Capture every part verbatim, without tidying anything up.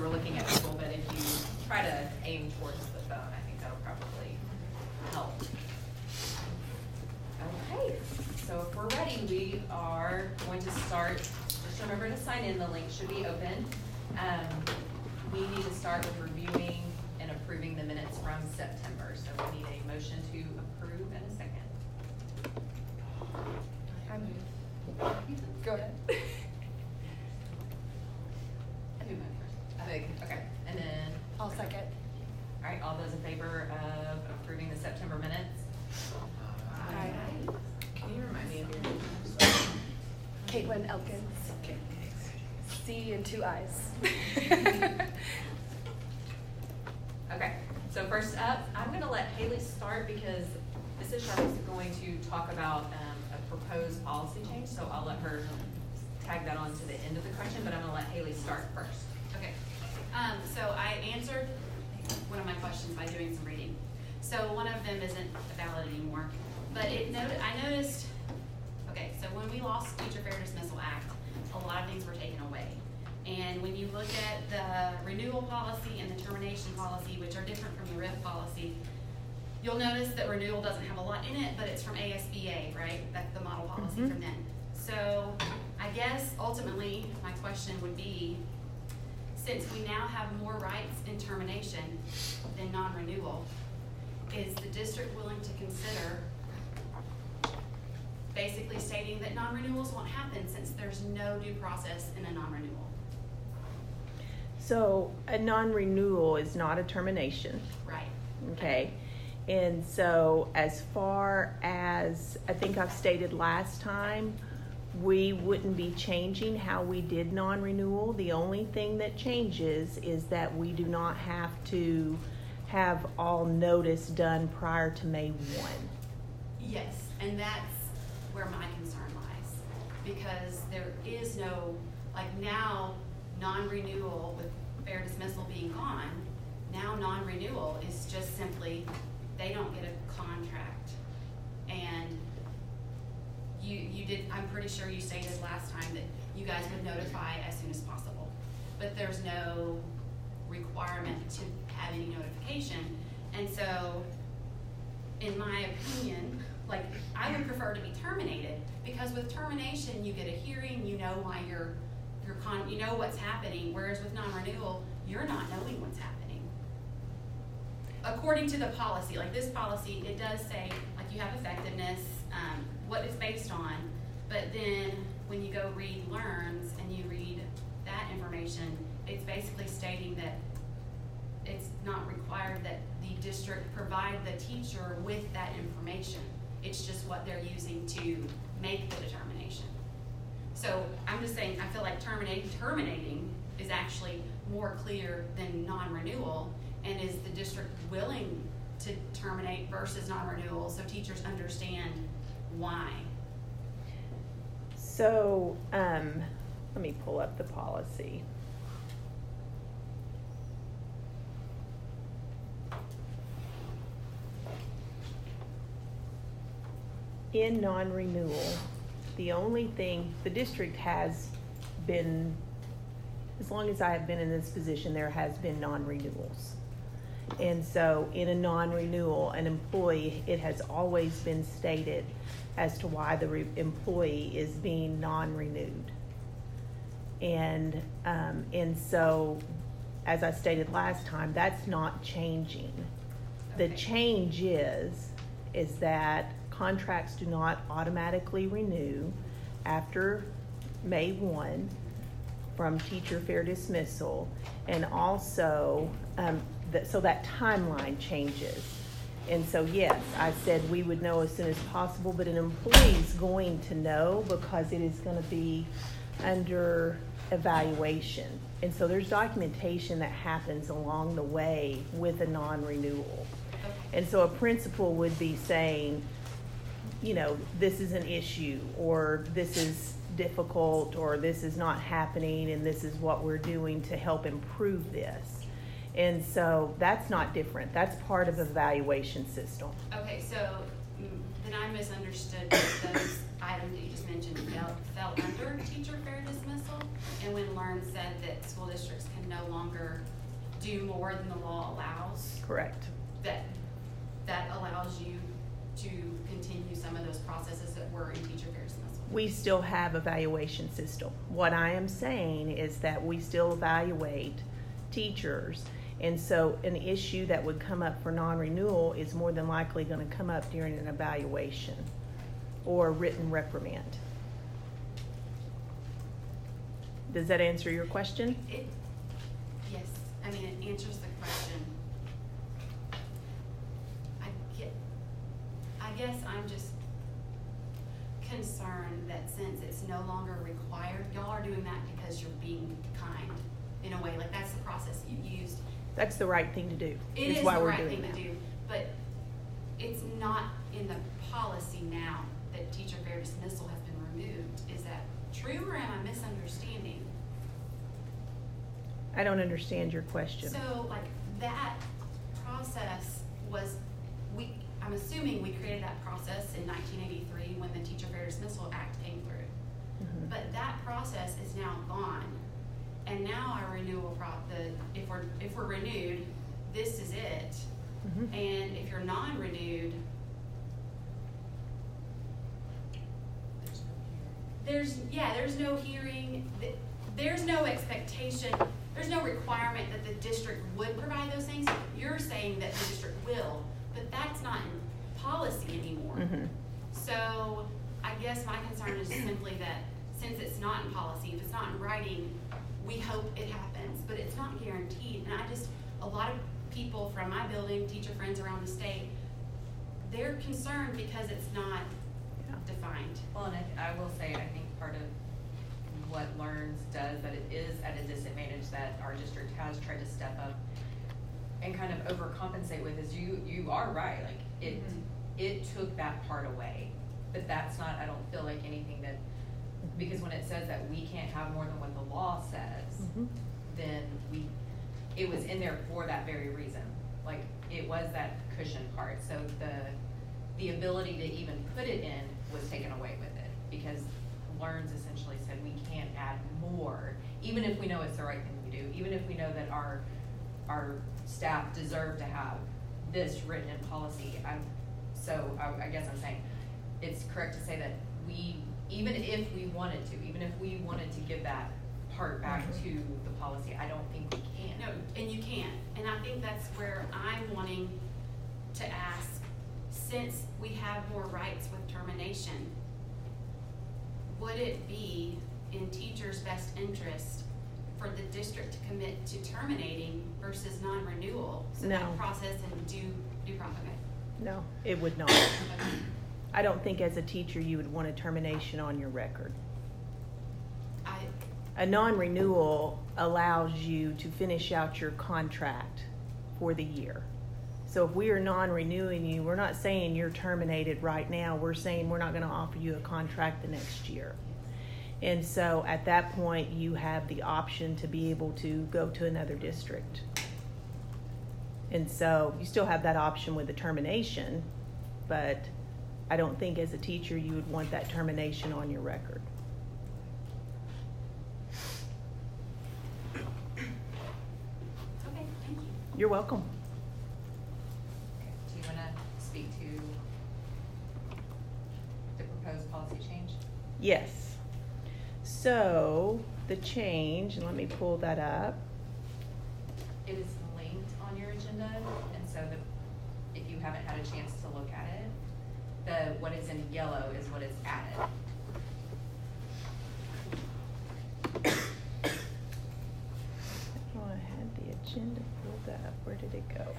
we're looking at people, but if you try to aim towards the phone, I think that'll probably help. Okay, so if we're ready, we are going to start. Just remember to sign in. The link should be open. Um, we need to start with reviewing and approving the minutes from September. So we need a motion to approve and a second. I move. Go ahead. I do mine first. I think, okay, and then. I'll second. All right, all those in favor of approving the September minutes? Aye. Can you remind me of your name? Caitlin Elkins. Okay. C and two I's. Okay, so first up, I'm gonna let Haley start because Missus Sharp is going to talk about um, a proposed policy change, so I'll let her tag that on to the end of the question, but I'm gonna let Haley start first. Okay, um, so I answered one of my questions by doing some reading. So one of them isn't valid anymore, but it noted, I noticed, okay, so when we lost Teacher Fair Dismissal Act, a lot of things were taken away. And when you look at the renewal policy and the termination policy, which are different from the R I F policy, you'll notice that renewal doesn't have a lot in it, but it's from A S B A, right? That's the model policy Mm-hmm. from then. So I guess ultimately my question would be, since we now have more rights in termination than non-renewal, is the district willing to consider basically stating that non-renewals won't happen since there's no due process in a non-renewal? So a non-renewal is not a termination. Right. Okay. And so as far as I think I've stated last time, we wouldn't be changing how we did non-renewal. The only thing that changes is that we do not have to have all notice done prior to May first. Yes, and that's where my concern lies, because there is no, like now, non-renewal with fair dismissal being gone, now non-renewal is just simply, they don't get a contract. And you, you did, I'm pretty sure you stated last time that you guys would notify as soon as possible, but there's no requirement to have any notification. And so, in my opinion, like, I would prefer to be terminated, because with termination, you get a hearing, you know why you're, you're con, you know what's happening, whereas with non-renewal, you're not knowing what's happening. According to the policy, like this policy, it does say, like, you have effectiveness, um, what it's based on, but then when you go read LEARNS and you read that information, it's basically stating that it's not required that the district provide the teacher with that information. It's just what they're using to make the determination. So I'm just saying, I feel like terminating, terminating is actually more clear than non-renewal, and is the district willing to terminate versus non-renewal so teachers understand why? So um, let me pull up the policy. In non-renewal, the only thing, the district has been, as long as I have been in this position, there has been non-renewals. And so in a non-renewal, an employee, it has always been stated as to why the re- employee is being non-renewed. And, um, and so, as I stated last time, that's not changing. The Okay. change is, is that contracts do not automatically renew after May first from teacher fair dismissal, and also um, that, so that timeline changes. And so yes, I said we would know as soon as possible, but an employee is going to know because it is going to be under evaluation. And so there's documentation that happens along the way with a non-renewal. And so a principal would be saying, you know, this is an issue, or this is difficult, or this is not happening, and this is what we're doing to help improve this. And so that's not different. That's part of the evaluation system. Okay, so mm, then I misunderstood that those items that you just mentioned fell, fell under teacher fair dismissal, and when LEARNS concern said that school districts can no longer do more than the law allows. Correct. That, that allows you to continue some of those processes that were in teacher fair dismissal. We still have evaluation system. What I am saying is that we still evaluate teachers. And so an issue that would come up for non-renewal is more than likely going to come up during an evaluation or a written reprimand. Does that answer your question? It, yes, I mean, it answers the question. I get, I guess I'm just concerned that since it's no longer required, y'all are doing that because you're being kind in a way, like that's the process you used. That's the right thing to do. It is the why we're right doing thing to that. do, but it's not in the policy now that teacher fair dismissal has been removed. Is that true, or am I misunderstanding? I don't understand your question. So, like, that process was, we, I'm assuming we created that process in nineteen eighty-three when the Teacher Fair Dismissal Act came through. Mhm. But that process is now gone. And now our renewal, pro the, if we're, if we're renewed, this is it. Mhm. And if you're non-renewed, there's, yeah, there's no hearing, th- there's no expectation, there's no requirement that the district would provide those things. You're saying that the district will, but that's not in policy anymore. Mhm. So I guess my concern is simply that since it's not in policy, if it's not in writing, we hope it happens, but it's not guaranteed. And I just, a lot of people from my building, teacher friends around the state, they're concerned because it's not Yeah. defined. Well, and I, I will say, I think part of what Learns does, that it is at a disadvantage that our district has tried to step up and kind of overcompensate with, is you, you are right, like, it, Mhm. it took that part away. But that's not, I don't feel like anything that, because when it says that we can't have more than what the law says, Mhm. then we, it was in there for that very reason. Like, it was that cushion part, so the, the ability to even put it in was taken away with it, because Learns essentially said we can't add more, even if we know it's the right thing to do, even if we know that our, our staff deserve to have this written in policy. I'm, so I, I guess I'm saying, it's correct to say that we, even if we wanted to, even if we wanted to give that part back Mhm. to the policy, I don't think we can. No, and you can't. And I think that's where I'm wanting to ask, since we have more rights with termination, would it be in teachers' best interest for the district to commit to terminating versus non-renewal? So No. that process and do, do proper, okay. No, it would not. Okay. I don't think as a teacher you would want a termination on your record. I, A non-renewal allows you to finish out your contract for the year. So if we are non-renewing you, we're not saying you're terminated right now. We're saying we're not going to offer you a contract the next year. And so at that point, you have the option to be able to go to another district. And so you still have that option with the termination, but I don't think as a teacher you would want that termination on your record. okay, thank you. You're welcome. Okay. Do you wanna speak to the proposed policy change? Yes. So the change, and let me pull that up. It is linked on your agenda, and so the, if you haven't had a chance to look at it, the, what is in yellow is what is added. Oh, I had the agenda pulled up. Where did it go?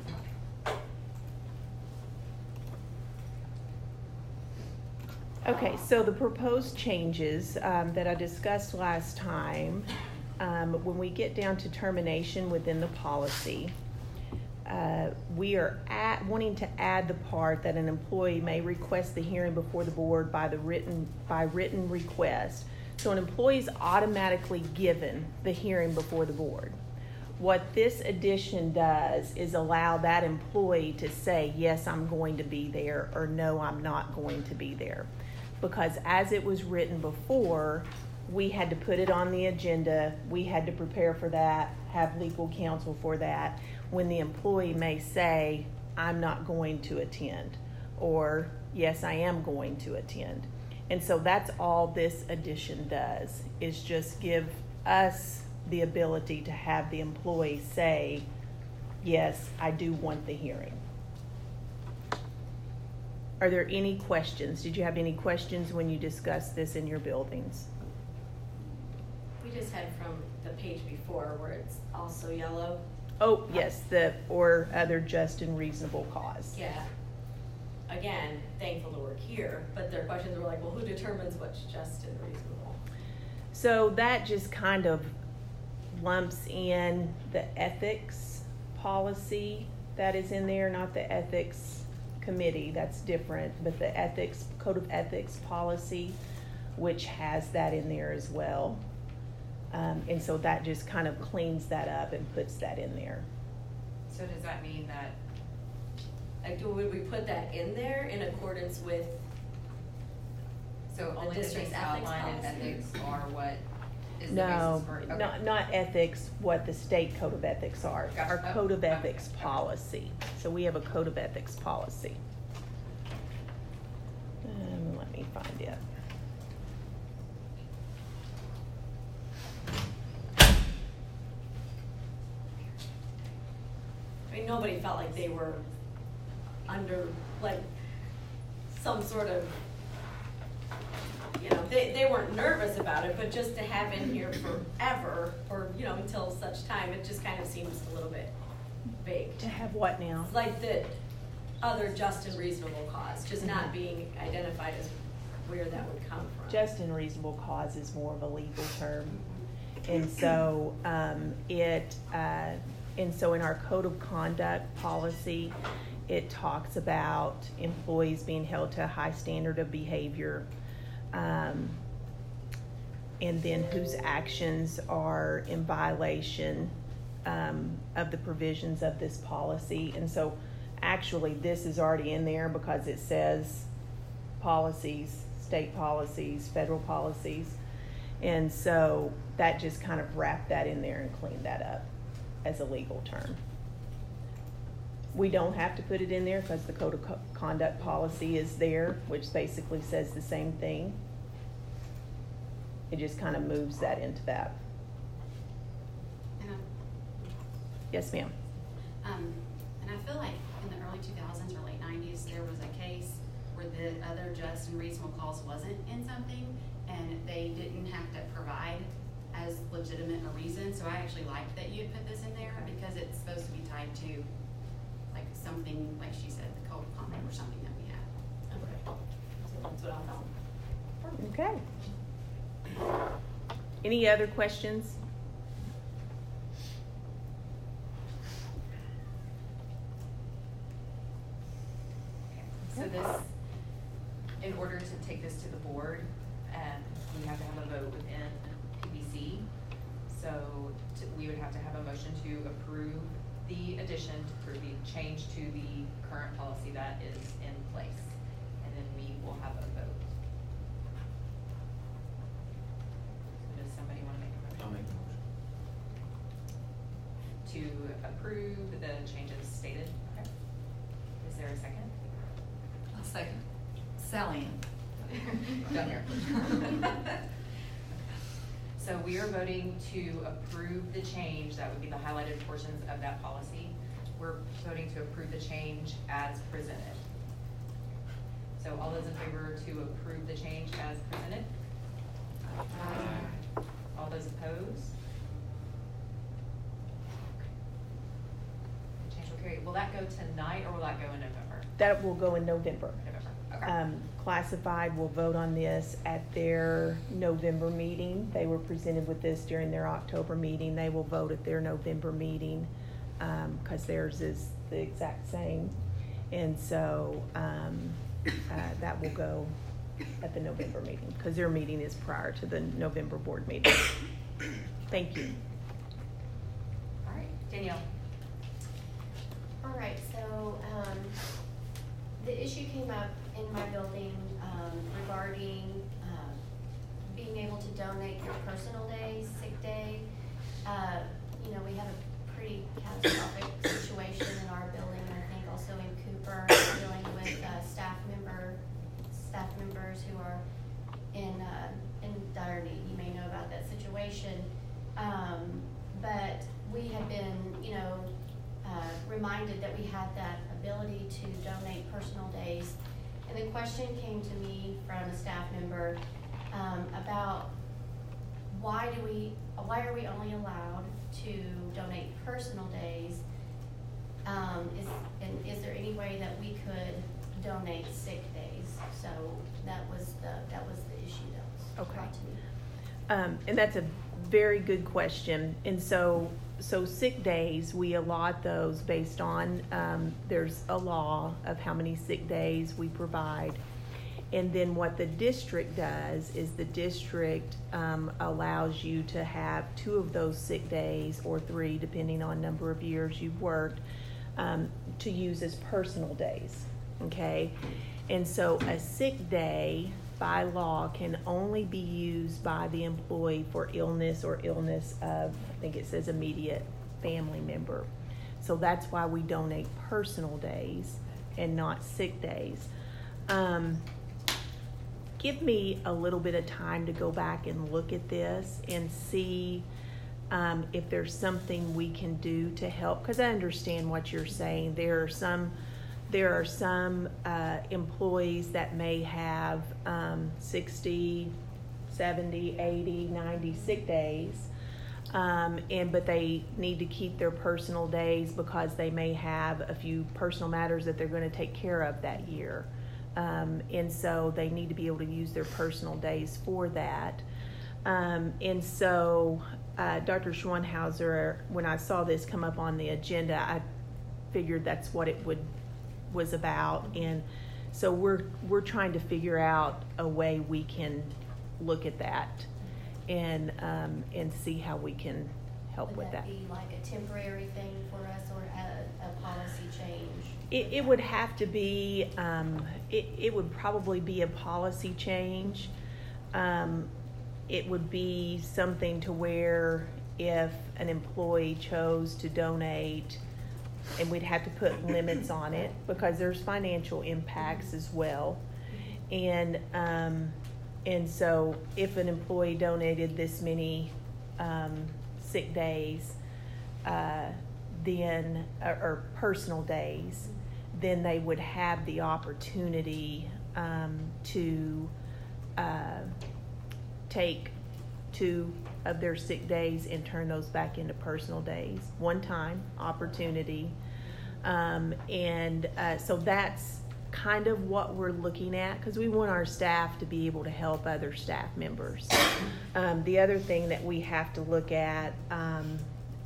Okay, so the proposed changes um, that I discussed last time, um, when we get down to termination within the policy, uh, we are at, wanting to add the part that an employee may request the hearing before the board by the written by written request. So an employee is automatically given the hearing before the board. What this addition does is allow that employee to say, yes, I'm going to be there, or no, I'm not going to be there. Because as it was written before, we had to put it on the agenda, we had to prepare for that, have legal counsel for that, when the employee may say, I'm not going to attend, or yes, I am going to attend. And so that's all this addition does, is just give us the ability to have the employee say, yes, I do want the hearing. Are there any questions? Did you have any questions when you discussed this in your buildings? We just had from the page before where it's also yellow. Oh, yes, the, or other just and reasonable cause. Yeah. Again, thankful to work here, but their questions were like, well, who determines what's just and reasonable? So that just kind of lumps in the ethics policy that is in there, not the ethics committee, that's different, but the ethics, code of ethics policy, which has that in there as well. Um, and so that just kind of cleans that up and puts that in there. So does that mean that, Like, do- would we put that in there in accordance with, so The only the district's things ethics outlined in policy? ethics are what is the No, basis for? Okay. not, not ethics, what the state code of ethics are. Gotcha. Our code of Oh, ethics okay. policy. So we have a code of ethics policy. Um, let me find it. I mean, nobody felt like they were under, like, some sort of, you know, they, they weren't nervous about it, but just to have in here forever, or, you know, until such time, it just kind of seems a little bit vague. To have what now? It's like the other just and reasonable cause, just not being identified as where that would come from. Just and reasonable cause is more of a legal term. And so, um, it, uh, and so in our code of conduct policy, it talks about employees being held to a high standard of behavior, um, and then whose actions are in violation, um, of the provisions of this policy. And so actually this is already in there because it says policies, state policies, federal policies. And so that just kind of wrapped that in there and cleaned that up as a legal term. We don't have to put it in there because the code of co- conduct policy is there, which basically says the same thing. It just kind of moves that into that. And, um, Yes, ma'am. Um, and I feel like in the early two thousands or late nineties, there was a case where the other just and reasonable cause wasn't in something, and they didn't have to provide as legitimate a reason. So I actually liked that you had put this in there because it's supposed to be tied to like something, like she said, the code of conduct or something that we have. Okay. So that's what I thought. Okay. Any other questions? So this, in order to take this to the board, um, we have to have a vote within P B C. So to, we would have to have a motion to approve the addition, to approve the change to the current policy that is in place. And then we will have a vote. So does somebody want to make a motion? I'll make the motion. To approve the changes stated? Okay. Is there a second? I'll second. Sally Ann. Down here. So we are voting to approve the change, that would be the highlighted portions of that policy. We're voting to approve the change as presented. So all those in favor to approve the change as presented? Aye. All those opposed? The change will carry. Will that go tonight or will that go in November? That will go in November. November, okay. Um, Classified will vote on this at their November meeting. They were presented with this during their October meeting. They will vote at their November meeting, um, cause theirs is the exact same. And so, um, uh, that will go at the November meeting, cause their meeting is prior to the November board meeting. Thank you. All right, Danielle. All right, so, um, the issue came up in my building, um, regarding, um, being able to donate your personal days, sick day. Uh, you know, we have a pretty catastrophic situation in our building, and I think also in Cooper, dealing with uh, staff member, staff members who are in uh, in dire need. You may know about that situation, um, but we have been, you know, uh, reminded that we had that ability to donate personal days, and the question came to me from a staff member um, about why do we, why are we only allowed to donate personal days? Um, is and is there any way that we could donate sick days? So that was the that was the issue that was Okay. brought to me. Um, and that's a very good question. And so, so sick days, we allot those based on, um, there's a law of how many sick days we provide. And then what the district does is the district um, allows you to have two of those sick days, or three, depending on number of years you've worked, um, to use as personal days, okay? And so a sick day by law can only be used by the employee for illness or illness of, I think it says immediate family member. So that's why we donate personal days and not sick days. Um, give me a little bit of time to go back and look at this and see um, if there's something we can do to help, because I understand what you're saying. There are some There are some uh, employees that may have um, sixty, seventy, eighty, ninety sick days, um, and but they need to keep their personal days because they may have a few personal matters that they're going to take care of that year. Um, and so they need to be able to use their personal days for that. Um, and so uh, Doctor Schwanhauser, when I saw this come up on the agenda, I figured that's what it would was about, and so we're we're trying to figure out a way we can look at that and um, and see how we can help Would with that. that be like a temporary thing for us, or a, a policy change? It, it would have to be, um, it, it would probably be a policy change. Um, it would be something to where if an employee chose to donate, and we'd have to put limits on it because there's financial impacts as well. And um, and so if an employee donated this many um, sick days, uh, then or, or personal days, then they would have the opportunity um, to uh, take two of their sick days and turn those back into personal days, one time opportunity. Um, and uh, so that's kind of what we're looking at, because we want our staff to be able to help other staff members. Um, the other thing that we have to look at, um,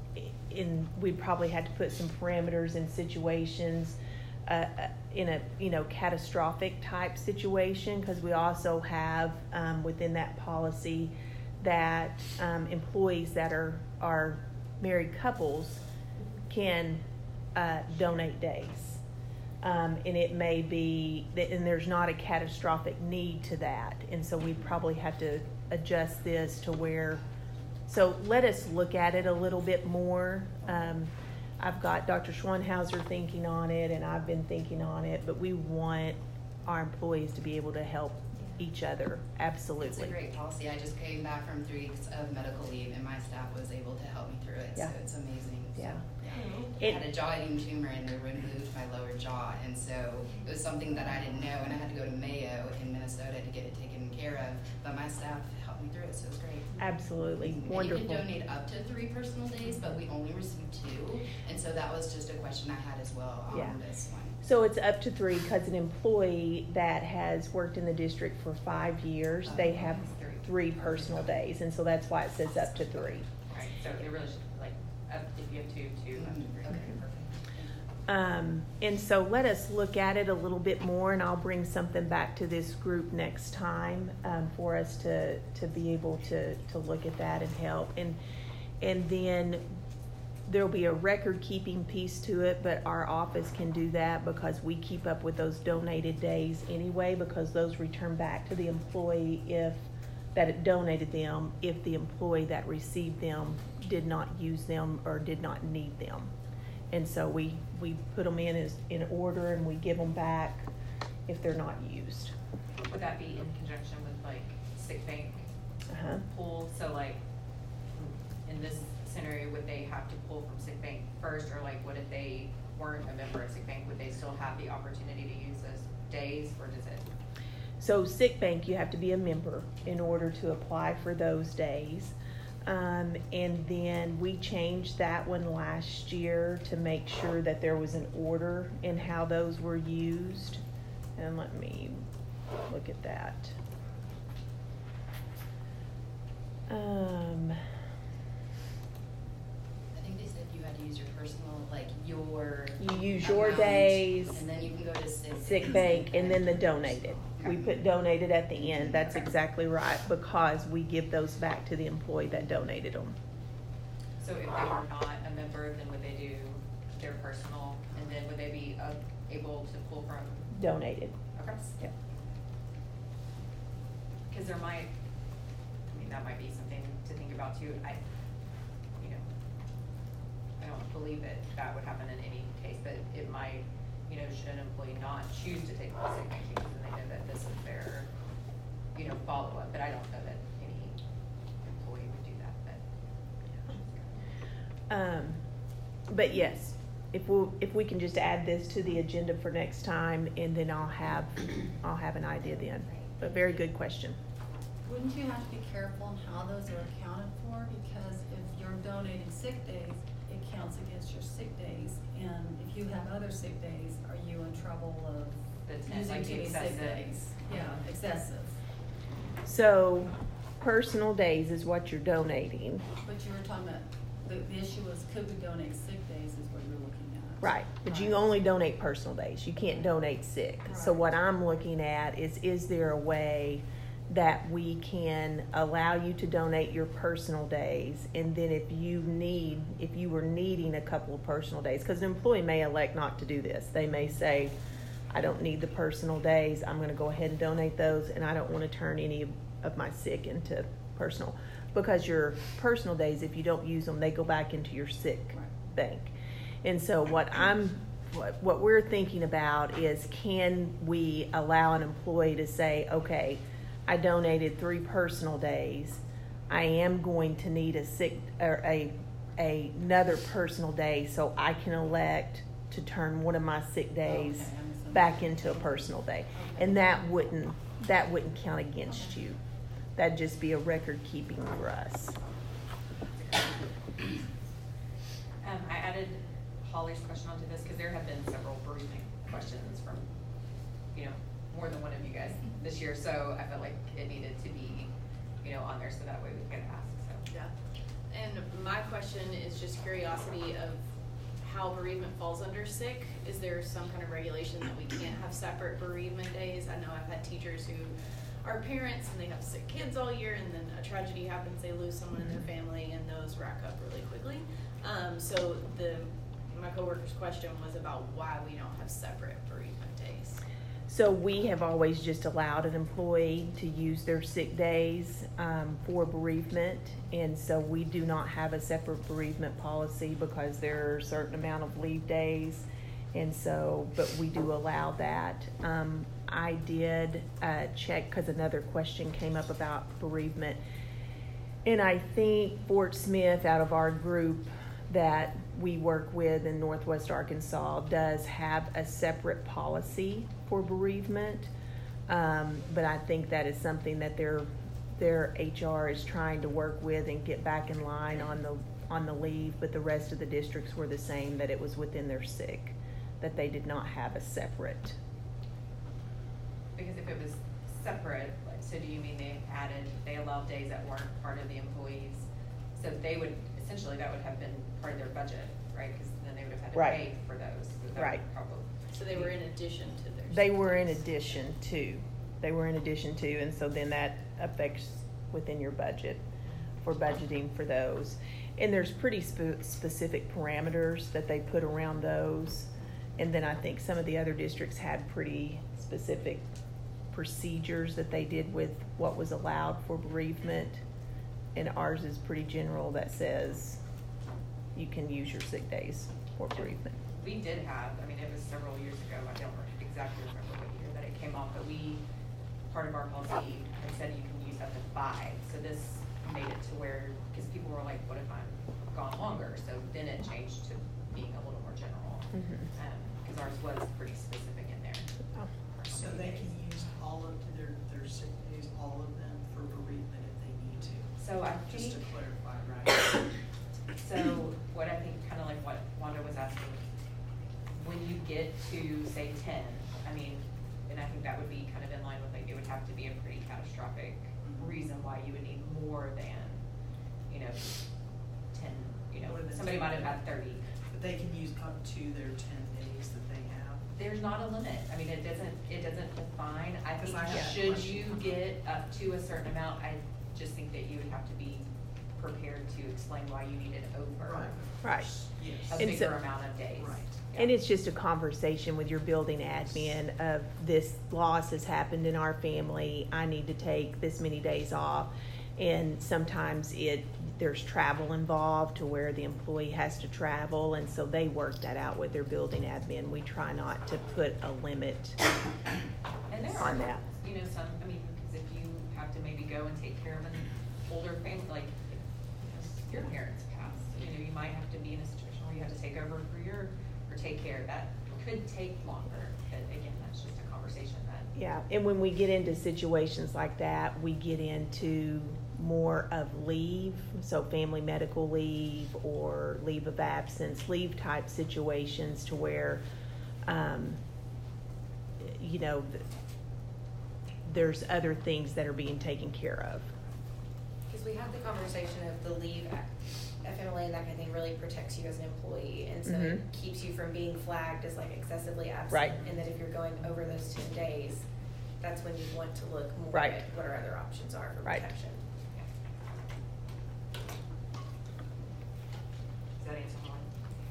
in we'd probably have to put some parameters in situations uh, in a you know catastrophic type situation, because we also have um, within that policy that um, employees that are are married couples can uh, donate days, um, and it may be that, and there's not a catastrophic need to that, and so we probably have to adjust this to where. So let us look at it a little bit more. Um, I've got Doctor Schwanhauser thinking on it, and I've been thinking on it, but we want our employees to be able to help each other. Absolutely. It's a great policy. I just came back from three weeks of medical leave, and my staff was able to help me through it. Yeah. So it's amazing. Yeah. So, It- I had a jaw-eating tumor, and they removed my lower jaw, and so it was something that I didn't know, and I had to go to Mayo in Minnesota to get it taken care of. But my staff helped me through it, so it was great. Absolutely. And Wonderful. you can donate up to three personal days, but we only received two, and so that was just a question I had as well on Yeah. this one. So it's up to three, because an employee that has worked in the district for five years, they have three personal days, and so that's why it says up to three. Right, so it really should, like, up, if you have two, two, up to three. Okay, perfect. Um, and so let us look at it a little bit more, and I'll bring something back to this group next time um, for us to, to be able to, to look at that and help. And, and then there'll be a record keeping piece to it, but our office can do that because we keep up with those donated days anyway, because those return back to the employee if that it donated them if the employee that received them did not use them or did not need them. And so we, we put them in as, in order, and we give them back if they're not used. Would that be in conjunction with like sick bank Uh-huh. pool? So like, in this scenario, would they have to pull from sick bank first, or like, what if they weren't a member of sick bank? Would they still have the opportunity to use those days, or does it? So sick bank, you have to be a member in order to apply for those days. Um, and then we changed that one last year to make sure that there was an order in how those were used. And let me look at that. Um, I think they said you had to use your personal, like your. You use your amount, days, And then you can go to sick. sick bank, and then the donated. We put donated at the end. That's exactly right, because we give those back to the employee that donated them. So if they were not a member, then would they do their personal, and then would they be uh, able to pull from? Donated. Okay. Yep. Because there might, I mean, that might be something to think about too. I, you know, I don't believe that that would happen in any case, but it might, you know, should an employee not choose to take the sick bank leave, and they know that this is their, you know, follow-up, but I don't know that any employee would do that, but. Um, but yes, if we if we can just add this to the agenda for next time, and then I'll have I'll have an idea then. But very good question. Wouldn't you have to be careful on how those are accounted for? Because if you're donating sick days, it counts against your sick days. And if you have other sick days, are you in trouble of The ten, using like too the many excessive. sick days? Yeah, excessive. So, personal days is what you're donating, But you were talking about, the, the issue was, could we donate sick days is what you're looking at. right? But you Right. only donate personal days. You can't donate sick. So Right. what I'm looking at is, is there a way that we can allow you to donate your personal days, and then if you need, if you were needing a couple of personal days, because an employee may elect not to do this. They may say, I don't need the personal days, I'm gonna go ahead and donate those, and I don't wanna turn any of my sick into personal. Because your personal days, if you don't use them, they go back into your sick Right. bank. And so what I'm, what, what we're thinking about is, can we allow an employee to say, okay, I donated three personal days. I am going to need a sick or a, a another personal day, so I can elect to turn one of my sick days Okay, I understand. back into a personal day, Okay. and that wouldn't that wouldn't count against you. That'd just be a record keeping for us. Um, I added Holly's question onto this because there have been several bereavement questions from, you know, more than one of you guys this year, so I felt like it needed to be, you know, on there so that way we could ask, so. Yeah, and my question is just curiosity of how bereavement falls under sick. Is there some kind of regulation that we can't have separate bereavement days? I know I've had teachers who are parents and they have sick kids all year, and then a tragedy happens, they lose someone in their family, and those rack up really quickly. Um, so the, my coworker's question was about why we don't have separate bereavement days. So we have always just allowed an employee to use their sick days um, for bereavement, and so we do not have a separate bereavement policy because there are a certain amount of leave days, and so, but we do allow that. Um, I did uh, check because another question came up about bereavement, and I think Fort Smith, out of our group that we work with in Northwest Arkansas, does have a separate policy for bereavement, um, but I think that is something that their their H R is trying to work with and get back in line on the on the leave. But the rest of the districts were the same, that it was within their sick, that they did not have a separate. Because if it was separate, like, so do you mean they added, they allowed days that weren't part of the employees? So they would, essentially that would have been part of their budget, right? Because then they would have had to Right. pay for those. So that would Right. probably So they were in addition to their. They sick were in days. addition to, they were in addition to, and so then that affects within your budget for budgeting for those. And there's pretty spe- specific parameters that they put around those. And then I think some of the other districts had pretty specific procedures that they did with what was allowed for bereavement. And ours is pretty general that says you can use your sick days for bereavement. We did have, I mean, it was several years ago, I don't exactly remember what year that it came off, but we, part of our policy, had said you can use up to five. So this made it to where, because people were like, what if I'm gone longer? So then it changed to being a little more general, Mhm. um, because ours was pretty specific in there. Oh. So they can use all of their, their sick days, all of them for bereavement if they need to. So I Just to think, clarify, right? so what I think, kind of like what Wanda was asking, when you get to say ten, I mean, and I think that would be kind of in line with, like, it would have to be a pretty catastrophic reason why you would need more than, you know, ten, you know, More than somebody ten. might have had thirty. But they can use up to their ten days that they have. There's not a limit. I mean, it doesn't, it doesn't define. I Because think I have a should question. you get up to a certain amount, I just think that you would have to be prepared to explain why you needed over Right. Right. a Yes. And bigger so- amount of days. Right. Yeah. And it's just a conversation with your building admin of this loss has happened in our family. I need to take this many days off. And sometimes it, there's travel involved to where the employee has to travel. And so they work that out with their building admin. We try not to put a limit And there are, on that. you know, some, I mean, because if you have to maybe go and take care of an older family, like, if your parents passed, you know, you might have to be in a situation where you have to take over for your, or take care, that could take longer. But again, that's just a conversation that. Yeah, and when we get into situations like that, we get into more of leave, so family medical leave or leave of absence, leave type situations to where, um, you know, th- there's other things that are being taken care of. Because we had the conversation of the leave, F M L A and that kind of thing really protects you as an employee, and so it Mhm. keeps you from being flagged as like excessively absent. Right. And that if you're going over those ten days, that's when you want to look more Right. at what our other options are for Right. protection. Does that answer one?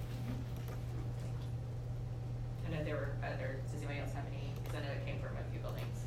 I know there were other, does anybody else have any, because I know it came from a few buildings.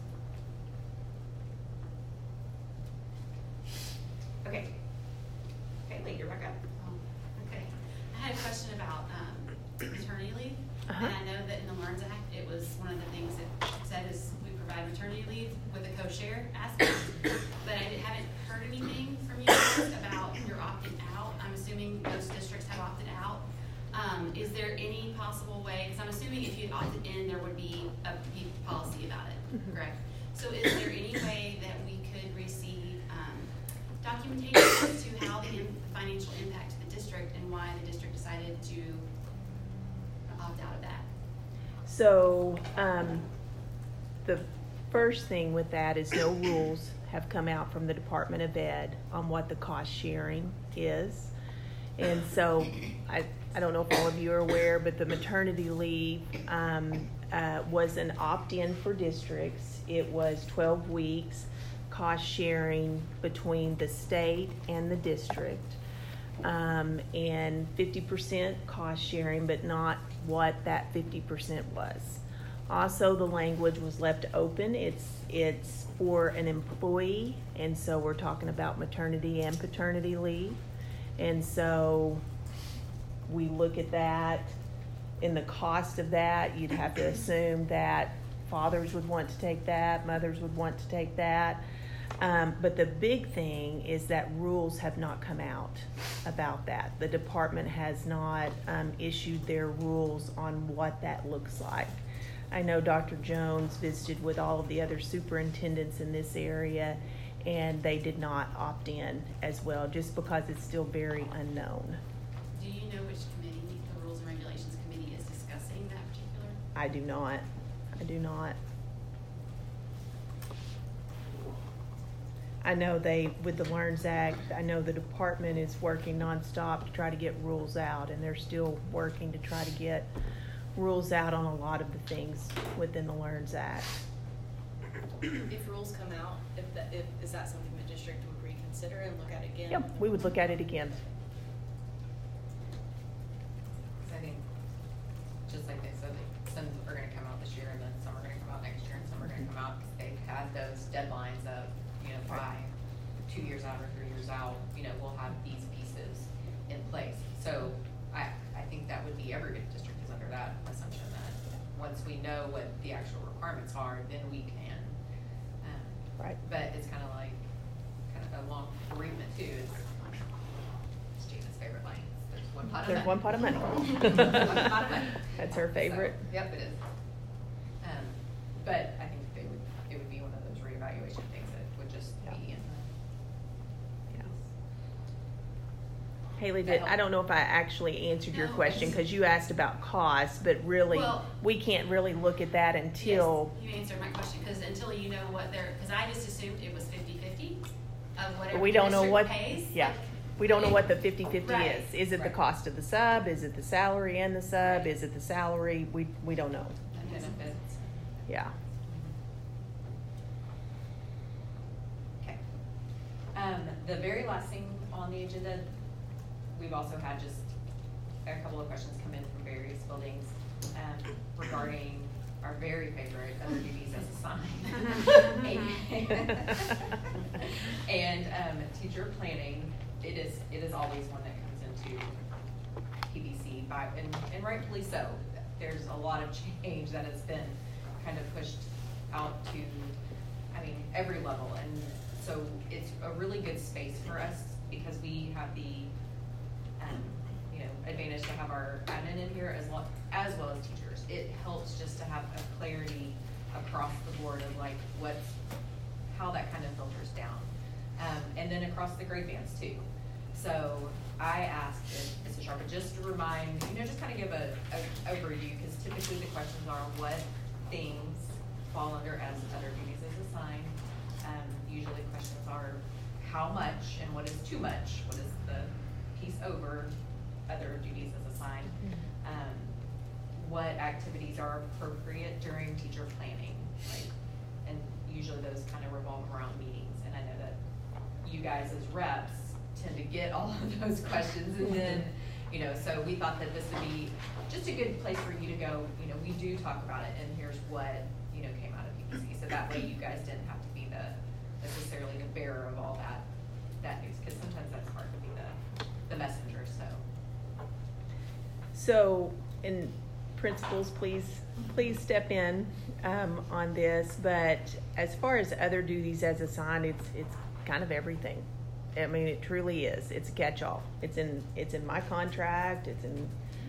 Okay. Okay, Lee, you're back up. Oh, okay. I had a question about, um, maternity leave. Uh-huh. And I know that in the LEARNS Act, it was one of the things that said is we provide maternity leave with a co-share aspect. But I didn't- haven't heard anything from you guys about your opting out. I'm assuming most districts have opted out. Um, is there any possible way, because I'm assuming if you'd opted in, there would be a be policy about it, Mhm. correct? So is there any way that we could receive, um, documentation as to how the im- financial impact to the district and why the district decided to opt out of that? So, um, the first thing with that is no rules have come out from the Department of Ed on what the cost sharing is. And so, I, I don't know if all of you are aware, but the maternity leave, um, uh, was an opt-in for districts. It was twelve weeks, cost sharing between the state and the district. Um, and fifty percent cost sharing, but not what that fifty percent was. Also, the language was left open. It's, it's for an employee, and so we're talking about maternity and paternity leave. And so we look at that, in the cost of that, you'd have to assume that fathers would want to take that, mothers would want to take that. Um, but the big thing is that rules have not come out about that. The department has not um, issued their rules on what that looks like. I know Doctor Jones visited with all of the other superintendents in this area, and they did not opt in as well, just because it's still very unknown. Do you know which committee, the Rules and Regulations Committee, is discussing that particular? I do not. I do not. I know they, with the LEARNS Act, I know the department is working nonstop to try to get rules out, and they're still working to try to get rules out on a lot of the things within the LEARNS Act. If rules come out, if that, if, is that something the district would reconsider and look at again? Yep, we would look at it again. Because I think, just like they said, some are gonna come out this year, and then some are gonna come out next year, and some are gonna come out, because they've had we know what the actual requirements are, then we can. Um, Right. But it's kind of like, kind of a long bereavement too. It's, it's Gina's favorite line. There's one pot of money. There's one pot of money. One pot of money. That's her favorite. So, yep, it is. Um, but I think they would, it would be one of those reevaluation things that would just Yeah. be in the. Yeah. Haley, That did, help? I don't know if I actually answered your No, question, it's- because you asked about cost, but really, Well- we can't really look at that until, Yes, you answered my question, because until you know what they're, because I just assumed it was fifty-fifty of whatever we the don't know district what, pays. yeah. Like, We don't know what the fifty-fifty Right. is. Is it the Right. cost of the sub? Is it the salary and the sub? Right. Is it the salary? We, we don't know. And benefits. Yeah. Okay. Um, the very last thing on the agenda, we've also had just a couple of questions come in from various buildings, um, regarding our very favorite other duties as assigned. And, and, um, teacher planning, it is, it is always one that comes into P B C by, and, and rightfully so. There's a lot of change that has been kind of pushed out to, I mean, every level. And so it's a really good space for us because we have the, um, you know, advantage to have our admin in here as well, as well as teachers. It helps just to have a clarity across the board of like what's, how that kind of filters down. Um, and then across the grade bands too. So I asked if Missus Sharp would just to remind, you know, just kind of give a, a overview, because typically the questions are what things fall under as other duties as assigned. Um, usually questions are how much and what is too much, what is the piece over other duties as assigned. Um, what activities are appropriate during teacher planning, like, and usually those kind of revolve around meetings. And I know that you guys as reps tend to get all of those questions, and then, you know, so we thought that this would be just a good place for you to go, you know, we do talk about it, and here's what, you know, came out of P B C, so that way you guys didn't have to be the, necessarily the bearer of all that, that news, because sometimes that's hard to be the, the messenger, so. So, and principals, please, please step in, um, on this, but as far as other duties as assigned, it's, it's kind of everything. I mean, it truly is. It's a catch-all. It's in, it's in my contract, it's in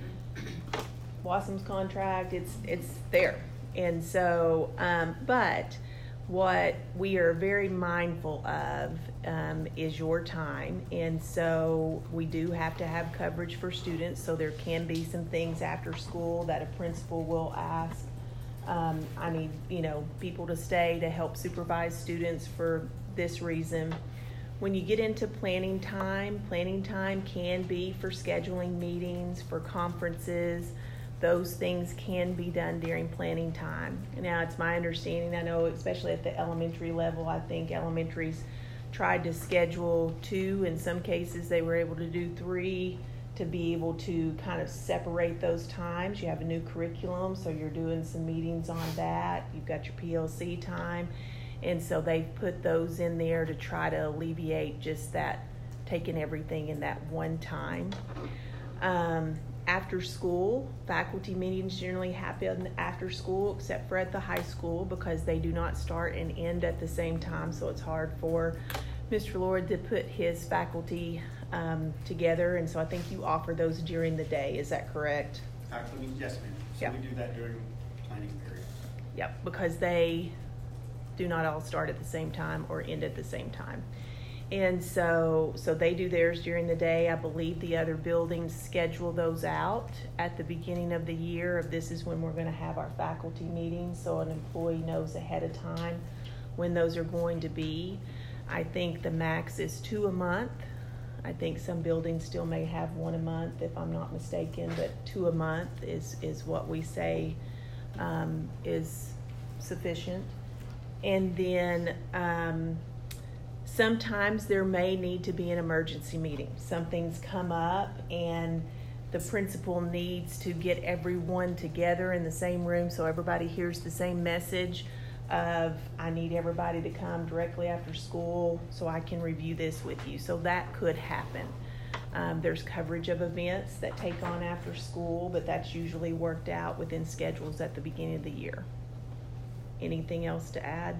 Wassom's contract, it's, it's there. And so, um, but what we are very mindful of, um, is your time. And so we do have to have coverage for students, so there can be some things after school that a principal will ask. Um, I need, you know, people to stay to help supervise students for this reason. When you get into planning time, planning time can be for scheduling meetings, for conferences. Those things can be done during planning time. Now, it's my understanding, I know especially at the elementary level, I think elementaries tried to schedule two. In some cases, they were able to do three to be able to kind of separate those times. You have a new curriculum, so you're doing some meetings on that. You've got your P L C time. And so they've put those in there to try to alleviate just that, taking everything in that one time. Um, after school, faculty meetings generally happen after school, except for at the high school, because they do not start and end at the same time. So it's hard for Mister Lord to put his faculty um, together. And so I think you offer those during the day. Is that correct? Actually, yes, ma'am. So Yep. we do that during planning period. Yep, because they do not all start at the same time or end at the same time. And so, so they do theirs during the day. I believe the other buildings schedule those out at the beginning of the year of this is when we're going to have our faculty meetings, so an employee knows ahead of time when those are going to be. I think the max is two a month. I think some buildings still may have one a month if I'm not mistaken, but two a month is, is what we say um, is sufficient. And then um, sometimes there may need to be an emergency meeting. Something's come up and the principal needs to get everyone together in the same room so everybody hears the same message of, I need everybody to come directly after school so I can review this with you. So that could happen. Um, there's coverage of events that take on after school, but that's usually worked out within schedules at the beginning of the year. Anything else to add?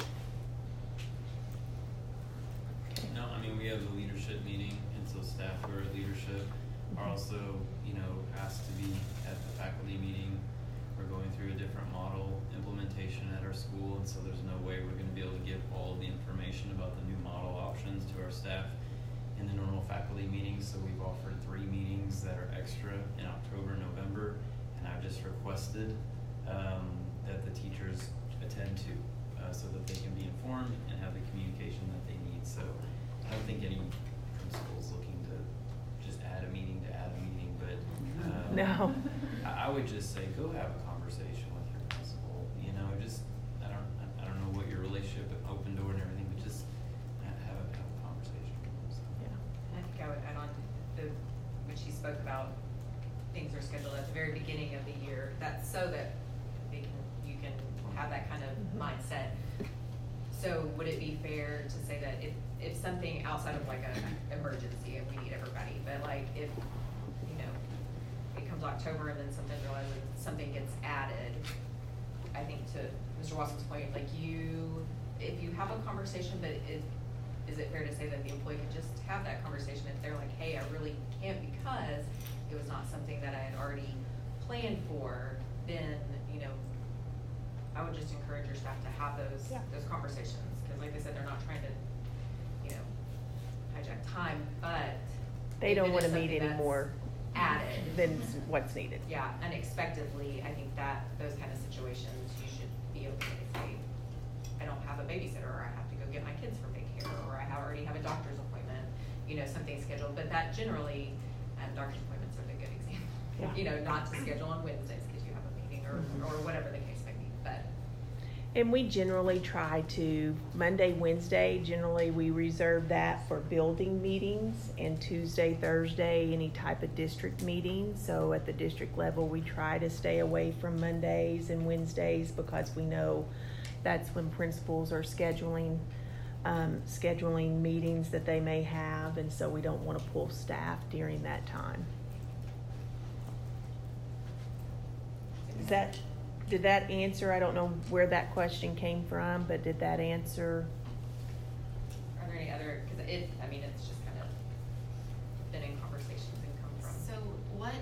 No, I mean, we have a leadership meeting, and so staff who are at leadership are also, you know, asked to be at the faculty meeting. We're going through a different model implementation at our school, and so there's no way we're gonna be able to give all the information about the new model options to our staff in the normal faculty meetings. So we've offered three meetings that are extra in October and November, and I've just requested um, that the teachers attend to, uh, so that they can be informed and have the communication that they need. So I don't think any principal's looking to just add a meeting to add a meeting, but um, No. I, I would just say go have a conversation with your principal. You know, just I don't I, I don't know what your relationship with Open Door and everything, but just ha- have a have a conversation with them. So. Yeah. And I think I would add on the, when she spoke about things are scheduled at the very beginning of the year, that's so that they can, you can have that kind of Mhm. mindset. So would it be fair to say that if, if something outside of like a emergency and we need everybody, but like if, you know, it comes October and then something realizes something gets added, I think to Mister Watson's point, like you, if you have a conversation, but is, is it fair to say that the employee could just have that conversation if they're like, hey, I really can't because it was not something that I had already planned for, then, you know, I would just encourage your staff to have those, Yeah. those conversations, because like I said, they're not trying to, you know, hijack time, but. They if don't it want is to meet something any that's more Added. than what's needed. Yeah, unexpectedly, I think that, those kind of situations, you should be okay to say, I don't have a babysitter, or I have to go get my kids from daycare, or I have, already have a doctor's appointment, you know, something scheduled, but that generally, and doctor's appointments are a good example. Yeah. You know, not to schedule on Wednesdays because you have a meeting, or, Mhm. or whatever the case may be, but. And we generally try to, Monday, Wednesday, generally we reserve that for building meetings, and Tuesday, Thursday, any type of district meeting. So at the district level, we try to stay away from Mondays and Wednesdays because we know that's when principals are scheduling, um, scheduling meetings that they may have, and so we don't want to pull staff during that time. Is that, did that answer, I don't know where that question came from, but did that answer? Are there any other, because it, I mean, it's just kind of been in conversations and come from. So what,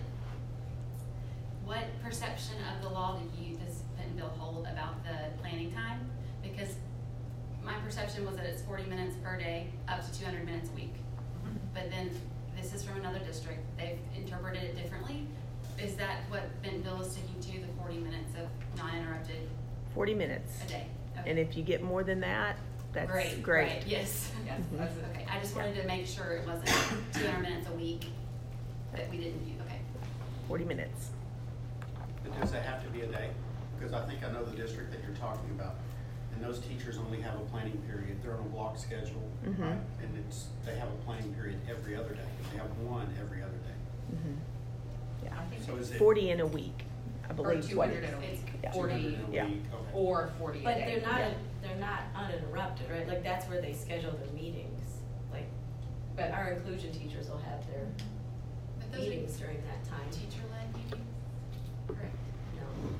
what perception of the law did you, does Bentonville hold about the planning time? Because my perception was that it's forty minutes per day, up to two hundred minutes a week. But then, this is from another district, they've interpreted it differently. Is that what Bentonville is sticking to, the forty minutes of non-interrupted Forty minutes. a day? Okay. And if you get more than that, that's Great, great. great, yes. Yes, Mhm. that's Okay, I just wanted to make sure it wasn't two hundred minutes a week that we didn't use, okay. Forty minutes. But does it have to be a day? Because I think I know the district that you're talking about, and those teachers only have a planning period. They're on a block schedule, Mhm. right? And it's, they have a planning period every other day. They have one every other day. Mhm. Yeah. I think So is it? Forty in a week, I Or believe. is two what hundred it in a is. week, Yeah. forty, two hundred in a Yeah. week, okay. or forty a But day. they're not, Yeah. they're not uninterrupted, right? Like, that's where they schedule their meetings. Like, But our inclusion teachers will have their But those are meetings during that time. teacher-led meetings? Correct. No.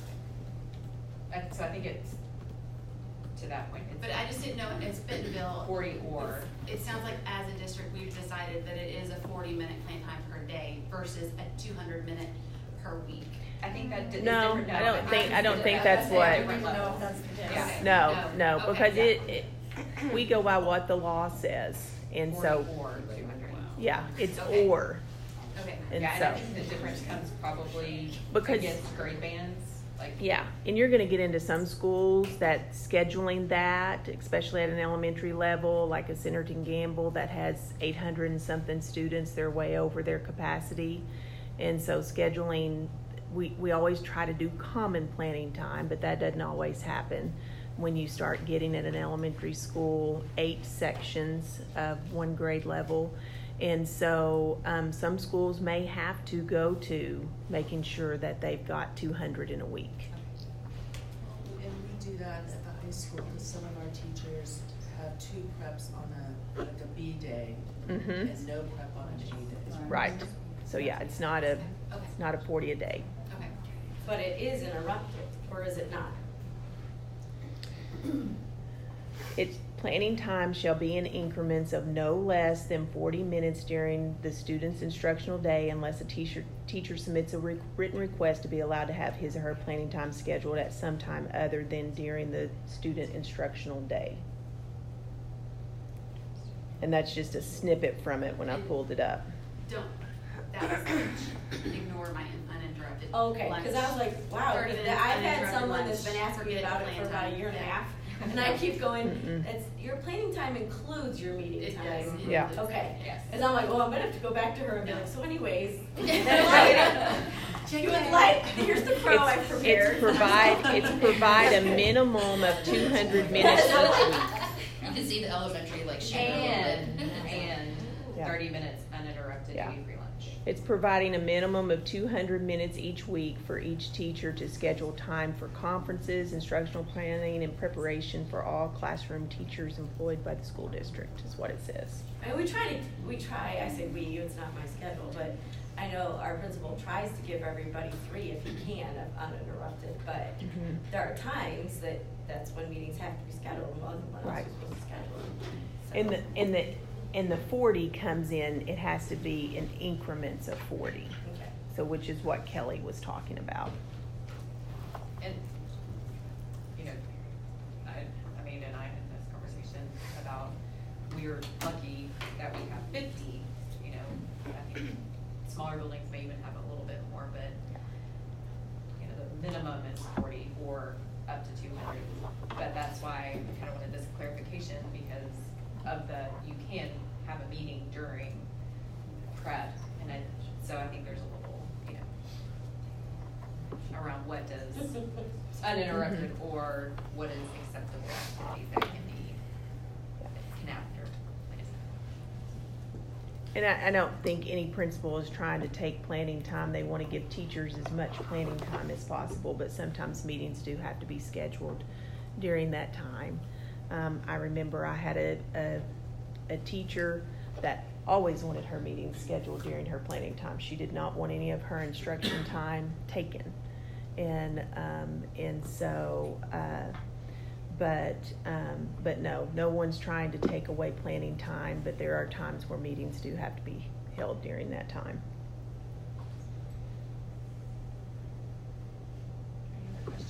And so I think it's, to that point, it's. But I just didn't know, it's Bentonville. Forty or. It sounds like as a district, we've decided that it is a forty minute plan time per day versus a two hundred minute per week. I think that is No, different. I don't but think- I don't think that's that's a what- different I don't know level. if that's the case. Yeah. No, no, Okay, because yeah. it, it, we go by what the law says, and so, Forty or two hundred. yeah, it's Okay. or. Okay. And Yeah, and I so- think the difference comes probably Because- against grade bands, like. Yeah, and you're gonna get into some schools that scheduling that, especially at an elementary level, like a Centerton Gamble that has eight hundred and something students, they're way over their capacity. And so scheduling, we, we always try to do common planning time, but that doesn't always happen when you start getting at an elementary school, eight sections of one grade level. And so um, some schools may have to go to making sure that they've got two hundred in a week. And we do that at the high school, because some of our teachers have two preps on a, like a B day Mhm. and no prep on an A day. Right. So yeah, it's not a, it's not a forty a day. Okay. But it is interrupted, or is it not? Its planning time shall be in increments of no less than forty minutes during the student's instructional day unless a teacher, teacher submits a re- written request to be allowed to have his or her planning time scheduled at some time other than during the student instructional day. And that's just a snippet from it when I pulled it up. Don't, that was lunch. Ignore my uninterrupted Okay, lunch. because I was like, wow, thirty 'cause minutes I've had uninterrupted someone lunch. that's been asking me Forget about it plan for about a time. year and a Yeah. half. And I keep going, Mm-mm. it's, your planning time includes your meeting It time. does. It Yeah. includes- Okay. Yes. And I'm like, well, I'm gonna have to go back to her and be No. like, so anyways. Check You it would out. like, here's the pro I It's, prepared. it's provide, it's provide a minimum of two hundred minutes each week. You can see the elementary like shadow. And, and Yeah. thirty minutes uninterrupted Yeah. duty free lunch. It's providing a minimum of two hundred minutes each week for each teacher to schedule time for conferences, instructional planning, and preparation for all classroom teachers employed by the school district, is what it says. And we try to, we try, I say we, it's not my schedule, but I know our principal tries to give everybody three if he can of uninterrupted, but Mhm. there are times that, that's when meetings have to be scheduled, and when else Right. is supposed to schedule them. So- And the, and the, and the forty comes in, it has to be in increments of forty. Okay. So which is what Kelly was talking about. And, you know, I, I mean, and I had this conversation about, we're lucky that we have fifty, you know, I think smaller buildings may even have a little bit more, but, you know, the minimum is forty or up to two hundred. But that's why I kind of wanted this clarification, because of the, you can have a meeting during prep, and I, so I think there's a little, you know, around what does uninterrupted or what is acceptable activities that can be, can after, like I said. And I, I don't think any principal is trying to take planning time. They want to give teachers as much planning time as possible, but sometimes meetings do have to be scheduled during that time. Um, I remember I had a, a, a teacher that always wanted her meetings scheduled during her planning time. She did not want any of her instruction time taken. And, um, and so, uh, but, um, but no, no one's trying to take away planning time, but there are times where meetings do have to be held during that time. Any other questions?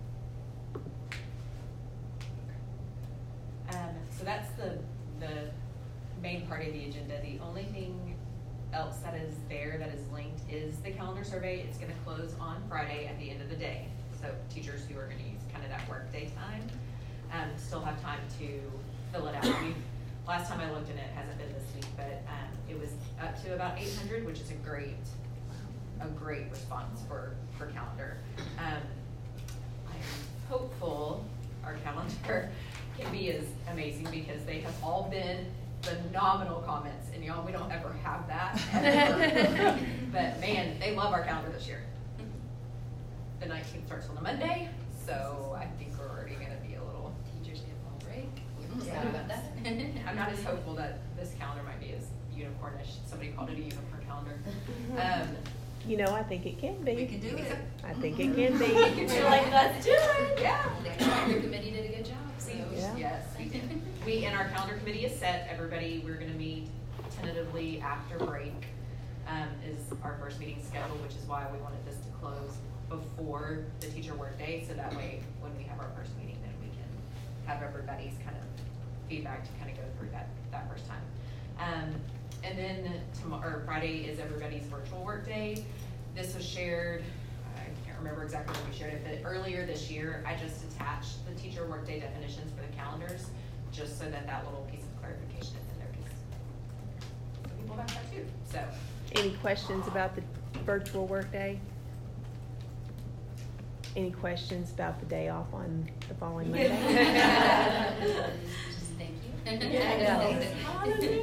Um, so that's the, the main part of the agenda. The only thing else that is there that is linked is the calendar survey. It's gonna close on Friday at the end of the day. So teachers who are gonna use kind of that workday time, um, still have time to fill it out. We, last time I looked and it hasn't been this week, but, um, it was up to about eight hundred, which is a great, a great response for, for calendar. Um, I'm hopeful our calendar can be as amazing, because they have all been phenomenal comments, and y'all, we don't ever have that ever. But man, they love our calendar this year. The nineteenth starts on a Monday, so I think we're already gonna be a little. Teachers get a little break. We almost Yeah. thought about that. I'm not as hopeful that this calendar might be as unicornish. Somebody called it a unicorn calendar. Um, You know, I think it can be. We can do it. I think it can be. You're like, let's do it. yeah. The calendar committee did a good job, so. Yeah. Yes, we did. We, and our calendar committee is set. Everybody, we're gonna meet tentatively after break, um, is our first meeting scheduled, which is why we wanted this to close before the teacher workday, so that way, when we have our first meeting, then we can have everybody's kind of feedback to kind of go through that, that first time. Um, and then tomorrow, or Friday is everybody's virtual workday. This was shared, I can't remember exactly when we shared it, but earlier this year, I just attached the teacher workday definitions for the calendars, just so that that little piece of clarification is in there, because some people have that too, so. Any questions about the virtual workday? Any questions about the day off on the following Monday? Just thank you. Yeah, I know. Holiday.